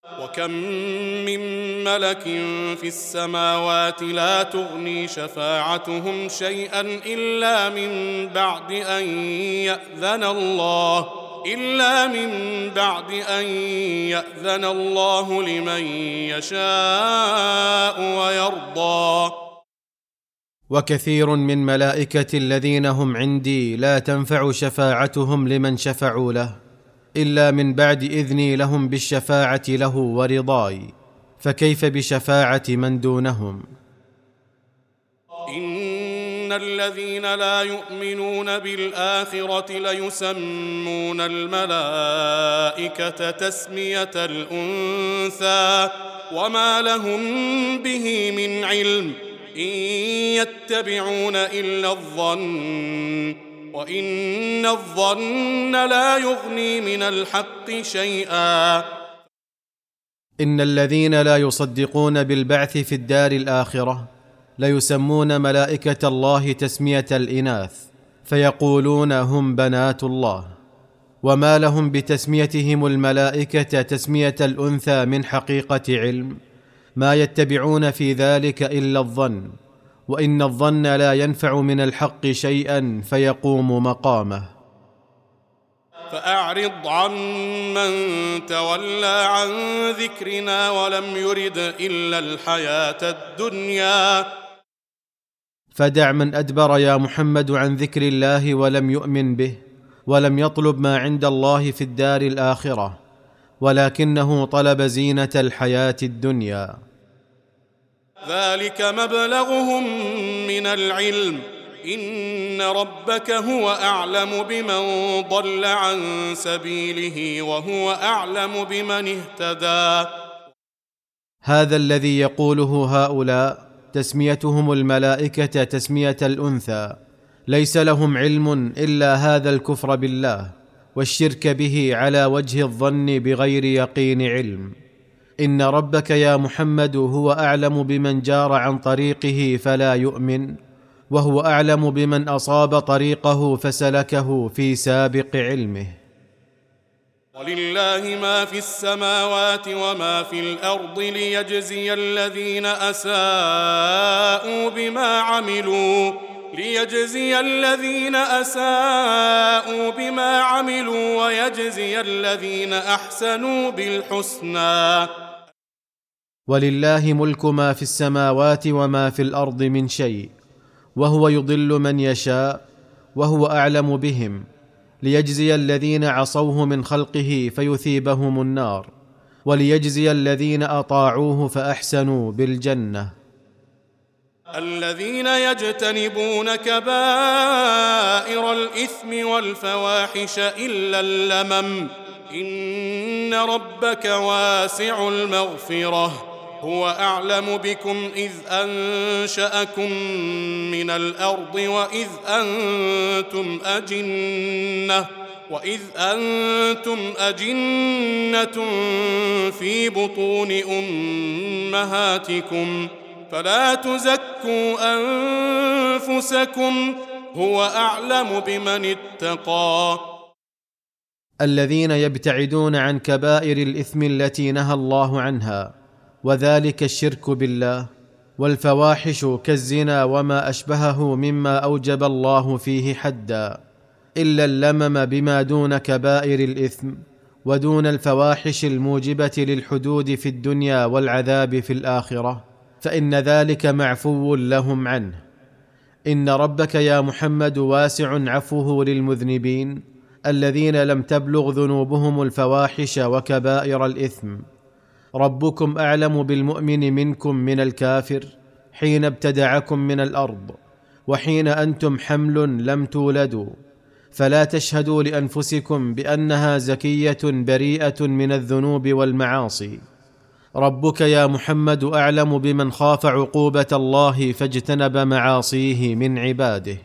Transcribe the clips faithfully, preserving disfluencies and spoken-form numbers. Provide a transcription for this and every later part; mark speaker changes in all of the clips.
Speaker 1: وكم من ملك في السماوات لا تغني شفاعتهم شيئا إلا من بعد أن يأذن الله إلا من بعد أن يأذن الله لمن يشاء ويرضى.
Speaker 2: وكثير من ملائكة الذين هم عندي لا تنفع شفاعتهم لمن شفعوا له إلا من بعد إذني لهم بالشفاعة له ورضاي، فكيف بشفاعة من دونهم؟
Speaker 1: إن الذين لا يؤمنون بالآخرة ليسمون الملائكة تسمية الأنثى وما لهم به من علم، إن يتبعون إلا الظن وإن الظن لا يغني من الحق شيئا.
Speaker 2: إن الذين لا يصدقون بالبعث في الدار الآخرة ليسمون ملائكة الله تسمية الإناث فيقولون هم بنات الله، وما لهم بتسميتهم الملائكة تسمية الأنثى من حقيقة علم، ما يتبعون في ذلك إلا الظن، وإن الظن لا ينفع من الحق شيئا فيقوم مقامه.
Speaker 1: فأعرض عمن تولى عن ذكرنا ولم يرد إلا الحياة الدنيا.
Speaker 2: فدع من أدبر يا محمد عن ذكر الله ولم يؤمن به ولم يطلب ما عند الله في الدار الآخرة، ولكنه طلب زينة الحياة الدنيا.
Speaker 1: ذلك مبلغهم من العلم، إن ربك هو أعلم بمن ضل عن سبيله وهو أعلم بمن اهتدى.
Speaker 2: هذا الذي يقوله هؤلاء تسميتهم الملائكة تسمية الأنثى ليس لهم علم إلا هذا الكفر بالله والشرك به على وجه الظن بغير يقين علم. إن ربك يا محمد هو أعلم بمن جار عن طريقه فلا يؤمن، وهو أعلم بمن أصاب طريقه فسلكه في سابق علمه.
Speaker 1: ولله ما في السماوات وما في الأرض ليجزي الذين أساءوا بما عملوا ليجزي الذين أساءوا بما عملوا ويجزي الذين أحسنوا بالحسنى.
Speaker 2: ولله ملك ما في السماوات وما في الأرض من شيء، وهو يضل من يشاء وهو أعلم بهم، ليجزي الذين عصوه من خلقه فيثيبهم النار، وليجزي الذين أطاعوه فأحسنوا بالجنة.
Speaker 1: الذين يجتنبون كبائر الإثم والفواحش إلا اللمم، إن ربك واسع المغفرة، هو أعلم بكم إذ أنشأكم من الأرض وإذ أنتم أجنة وإذ أنتم أجنة في بطون أمهاتكم، فلا تزكوا أنفسكم هو أعلم بمن اتقى.
Speaker 2: الذين يبتعدون عن كبائر الإثم التي نهى الله عنها، وذلك الشرك بالله، والفواحش كالزنا وما أشبهه مما أوجب الله فيه حدا، إلا اللمم بما دون كبائر الإثم ودون الفواحش الموجبة للحدود في الدنيا والعذاب في الآخرة، فإن ذلك معفو لهم عنه. إن ربك يا محمد واسع عفوه للمذنبين الذين لم تبلغ ذنوبهم الفواحش وكبائر الإثم. ربكم أعلم بالمؤمن منكم من الكافر حين ابتدعكم من الأرض وحين أنتم حمل لم تولدوا، فلا تشهدوا لأنفسكم بأنها زكية بريئة من الذنوب والمعاصي. ربك يا محمد أعلم بمن خاف عقوبة الله فاجتنب معاصيه من عباده.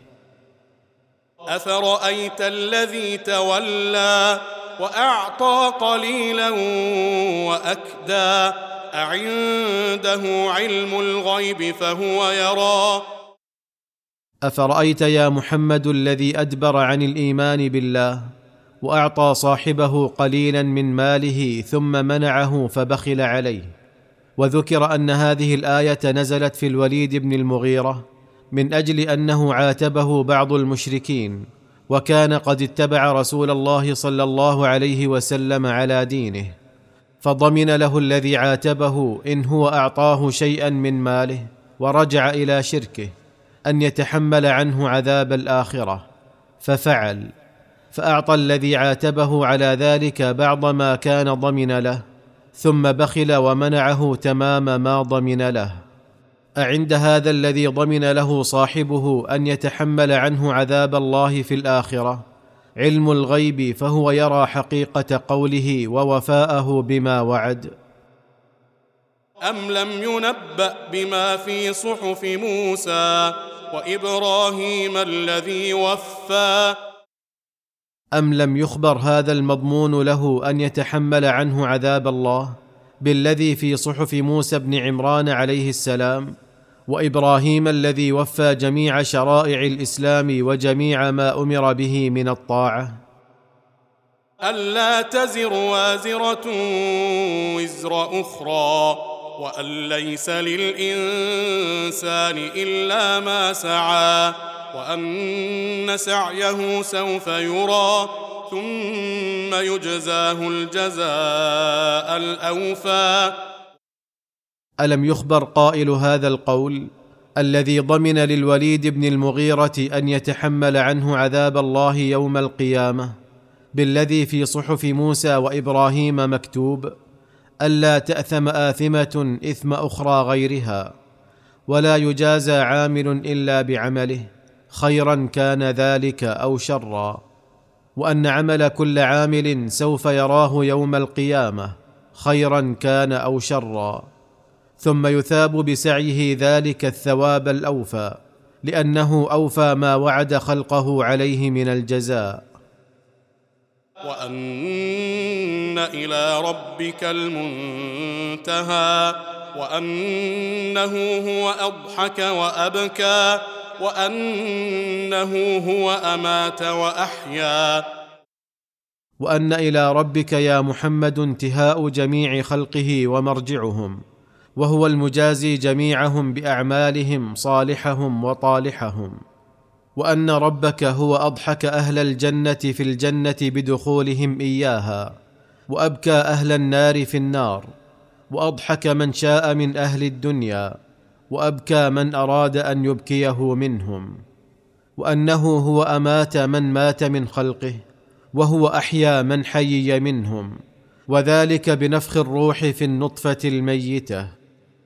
Speaker 1: أفرأيت الذي تولى وأعطى قليلا وأكدى، أعنده علم الغيب فهو يرى.
Speaker 2: أفرأيت يا محمد الذي أدبر عن الإيمان بالله واعطى صاحبه قليلا من ماله ثم منعه فبخل عليه. وذكر ان هذه الايه نزلت في الوليد بن المغيره من اجل انه عاتبه بعض المشركين، وكان قد اتبع رسول الله صلى الله عليه وسلم على دينه، فضمن له الذي عاتبه ان هو اعطاه شيئا من ماله ورجع الى شركه ان يتحمل عنه عذاب الاخره، ففعل، فاعطى الذي عاتبه على ذلك بعض ما كان ضمن له، ثم بخل ومنعه تمام ما ضمن له. أعند هذا الذي ضمن له صاحبه أن يتحمل عنه عذاب الله في الآخرة علم الغيب فهو يرى حقيقة قوله ووفاءه بما وعد؟
Speaker 1: أم لم ينبأ بما في صحف موسى وإبراهيم الذي وفى؟
Speaker 2: أم لم يخبر هذا المضمون له أن يتحمل عنه عذاب الله بالذي في صحف موسى بن عمران عليه السلام وإبراهيم الذي وفى جميع شرائع الإسلام وجميع ما أمر به من الطاعة؟
Speaker 1: ألا تزر وازرة وزر أخرى وأن ليس للإنسان إلا ما سعى وأن سعيه سوف يرى ثم يجزاه الجزاء الأوفى.
Speaker 2: ألم يخبر قائل هذا القول الذي ضمن للوليد بن المغيرة أن يتحمل عنه عذاب الله يوم القيامة بالذي في صحف موسى وإبراهيم مكتوب ألا تأثم آثمة إثم أخرى غيرها ولا يجازى عامل إلا بعمله خيرا كان ذلك أو شرا، وأن عمل كل عامل سوف يراه يوم القيامة خيرا كان أو شرا، ثم يثاب بسعيه ذلك الثواب الأوفى لأنه أوفى ما وعد خلقه عليه من الجزاء.
Speaker 1: وأن إلى ربك المنتهى وأنه هو أضحك وأبكى وأنه هو أمات وأحيا.
Speaker 2: وأن إلى ربك يا محمد انتهاء جميع خلقه ومرجعهم، وهو المجازي جميعهم بأعمالهم صالحهم وطالحهم. وأن ربك هو أضحك أهل الجنة في الجنة بدخولهم إياها، وأبكى أهل النار في النار، وأضحك من شاء من أهل الدنيا، وأبكى من أراد أن يبكيه منهم. وأنه هو أمات من مات من خلقه، وهو أحيا من حيي منهم، وذلك بنفخ الروح في النطفة الميتة.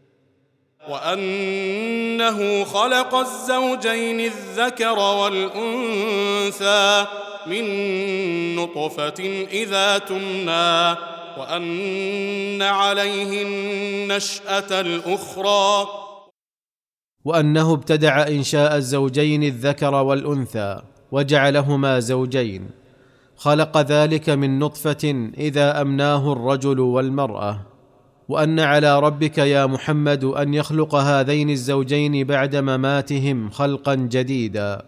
Speaker 1: وأنه خلق الزوجين الذكر والأنثى من نطفة إذا تمنى وأن عليه النشأة الأخرى.
Speaker 2: وأنه ابتدع إنشاء الزوجين الذكر والأنثى وجعلهما زوجين، خلق ذلك من نطفة إذا أمناه الرجل والمرأة. وأن على ربك يا محمد أن يخلق هذين الزوجين بعد مماتهم خلقا جديدا.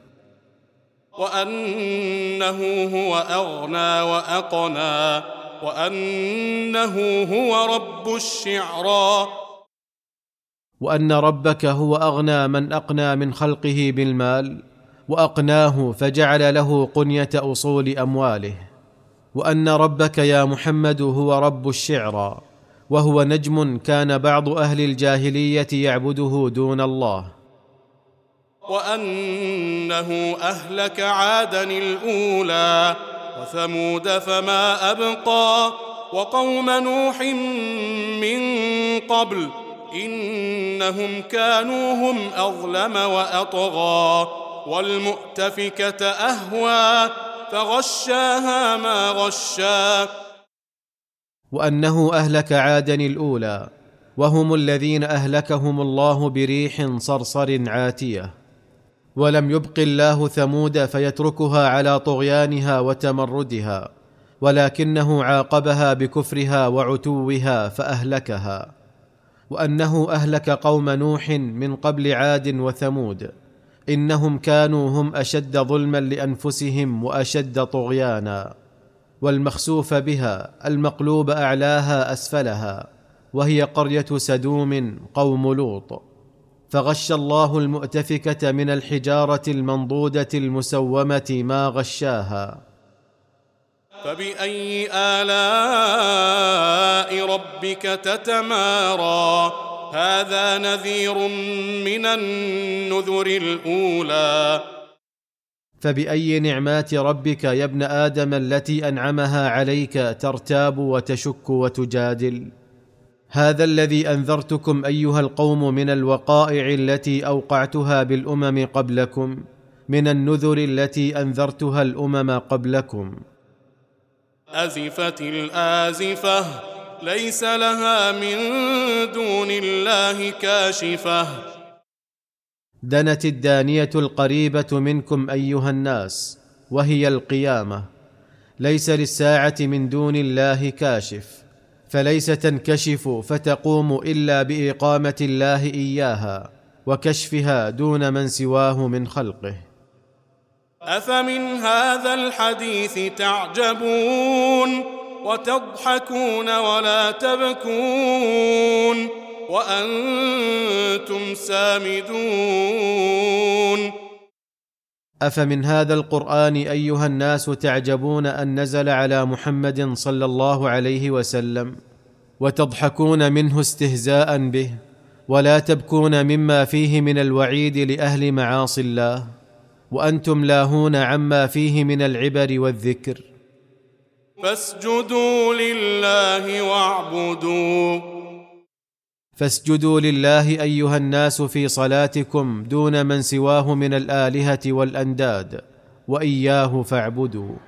Speaker 1: وأنه هو أغنى وأقنى وأنه هو رب الشعرى.
Speaker 2: وأن ربك هو أغنى من أقنى من خلقه بالمال وأقناه فجعل له قنية أصول أمواله. وأن ربك يا محمد هو رب الشعرى، وهو نجم كان بعض أهل الجاهلية يعبده دون الله.
Speaker 1: وأنه أهلك عادا الأولى وثمود فما أبقى وقوم نوح من قبل إنهم كانوا هم أظلم وأطغى والمؤتفكة أهوى فغشاها ما غشا.
Speaker 2: وأنه أهلك عادا الأولى، وهم الذين أهلكهم الله بريح صرصر عاتية، ولم يبق الله ثمود فيتركها على طغيانها وتمردها، ولكنه عاقبها بكفرها وعتوها فأهلكها. وأنه أهلك قوم نوح من قبل عاد وثمود، إنهم كانوا هم أشد ظلما لأنفسهم وأشد طغيانا. والمخسوف بها المقلوب أعلاها أسفلها، وهي قرية سدوم قوم لوط. فغش الله المؤتفكة من الحجارة المنضودة المسومة ما غشاها.
Speaker 1: فبأي آلاء ربك تتمارى؟ هذا نذير من النذر الأولى.
Speaker 2: فبأي نعمات ربك يا ابن آدم التي أنعمها عليك ترتاب وتشك وتجادل؟ هذا الذي أنذرتكم أيها القوم من الوقائع التي أوقعتها بالأمم قبلكم، من النذر التي أنذرتها الأمم قبلكم.
Speaker 1: أزفت الآزفة، ليس لها من دون الله كاشفة.
Speaker 2: دنت الدانية القريبة منكم أيها الناس، وهي القيامة، ليس للساعة من دون الله كاشف، فليس تنكشف فتقوم إلا بإقامة الله إياها وكشفها دون من سواه من خلقه.
Speaker 1: أفمن هذا الحديث تعجبون وتضحكون ولا تبكون وأنتم سامدون.
Speaker 2: أفمن هذا القرآن أيها الناس تعجبون أن نزل على محمد صلى الله عليه وسلم، وتضحكون منه استهزاء به، ولا تبكون مما فيه من الوعيد لأهل معاصي الله، وأنتم لاهون عما فيه من العبر والذكر.
Speaker 1: فاسجدوا لله واعبدوا.
Speaker 2: فاسجدوا لله أيها الناس في صلاتكم دون من سواه من الآلهة والأنداد، وإياه فاعبدوا.